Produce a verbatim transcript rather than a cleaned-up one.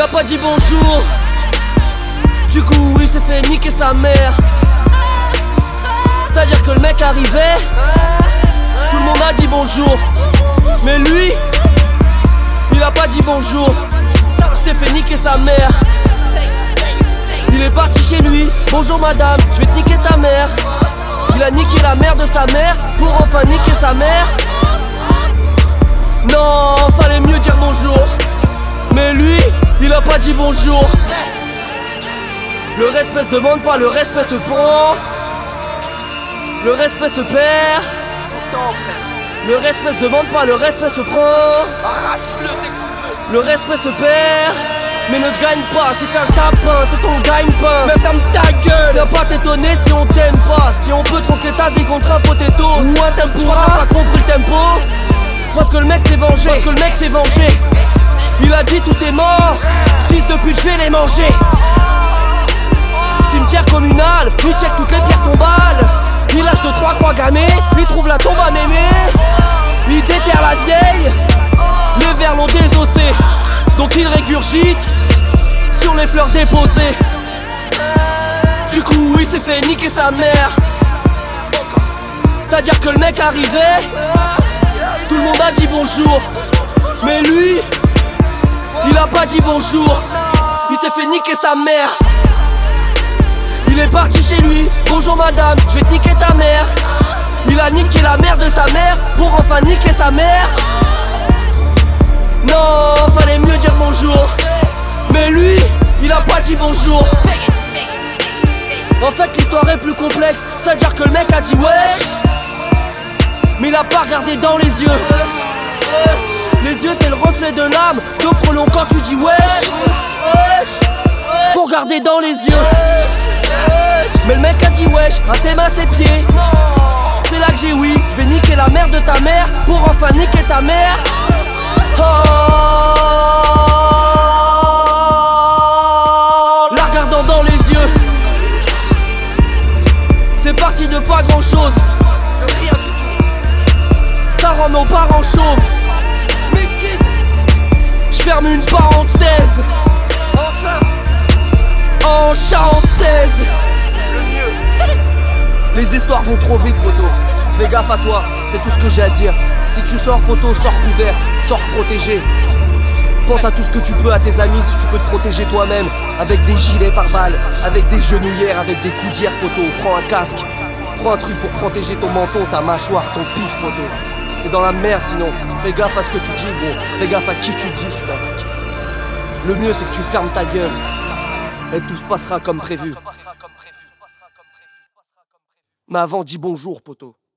pas dit bonjour. Du coup il s'est fait niquer sa mère. C'est-à-dire que le mec arrivait, tout le monde a dit bonjour. Mais lui, il a pas dit bonjour. Il s'est fait niquer sa mère. Il est parti chez lui. Bonjour madame, je vais te niquer ta mère. Il a niqué la mère de sa mère pour enfin niquer sa mère. Non, fallait mieux dire bonjour. Mais lui, il a pas dit bonjour. Le respect se demande pas, le respect se prend. Le respect se perd. Le respect se demande pas, le respect se prend. Le respect se perd, mais ne gagne pas. C'est un tapin, c'est ton gagne-pain. Mais ferme ta gueule. Viens pas t'étonner si on t'aime pas. Si on peut troquer ta vie contre un potato ou un tempura. T'as pas compris le tempo. Parce que le mec s'est vengé. Parce que le mec s'est vengé. Il a dit tout est mort. Fils de pute, je vais les manger. Cimetière communal, il check toutes les pierres tombales. Il lâche de trois croix gammées, il trouve la tombe à mémé. Il déterre la vieille, les vers l'ont désossé. Donc il régurgite sur les fleurs déposées. Du coup il s'est fait niquer sa mère. C'est-à-dire que le mec arrivait, tout le monde a dit bonjour. Mais lui, il a pas dit bonjour. Il s'est fait niquer sa mère. Il est parti chez lui, bonjour madame, je vais te niquer ta mère. Il a niqué la mère de sa mère pour enfin niquer sa mère. Non, fallait mieux dire bonjour. Mais lui, il a pas dit bonjour. En fait l'histoire est plus complexe. C'est-à-dire que le mec a dit wesh, mais il a pas regardé dans les yeux. Les yeux c'est le reflet de l'âme. Donc frelon quand tu dis wesh, faut regarder dans les yeux. Mais le mec a dit wesh, à tes mains ses pieds. C'est là que j'ai oui, je vais niquer la mère de ta mère pour enfin niquer ta mère. Oh, la regardant dans les yeux. C'est parti de pas grand chose. Rien du tout. Ça rend nos parents chauves. Je ferme une parenthèse. Enfin, en chantaise. Les histoires vont trop vite, poto. Fais gaffe à toi, c'est tout ce que j'ai à dire. Si tu sors, poto, sors couvert, sors protégé. Pense à tout ce que tu peux à tes amis, si tu peux te protéger toi-même. Avec des gilets pare-balles, avec des genouillères, avec des coudières, poto. Prends un casque, prends un truc pour protéger ton menton, ta mâchoire, ton pif, poto. T'es dans la merde sinon. Fais gaffe à ce que tu dis, gros. Fais gaffe à qui tu dis, putain. Le mieux, c'est que tu fermes ta gueule. Et tout se passera comme prévu. Mais avant, dis bonjour, poto.